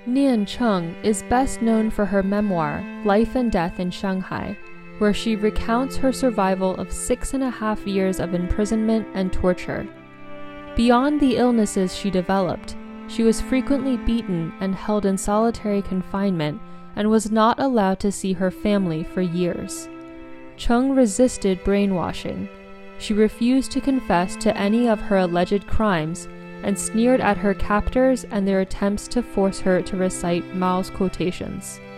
Nian Cheng is best known for her memoir, Life and Death in Shanghai, where she recounts her survival of 6.5 years of imprisonment and torture. Beyond the illnesses she developed, she was frequently beaten and held in solitary confinement and was not allowed to see her family for years. Cheng resisted brainwashing. She refused to confess to any of her alleged crimes and sneered at her captors and their attempts to force her to recite Mao's quotations.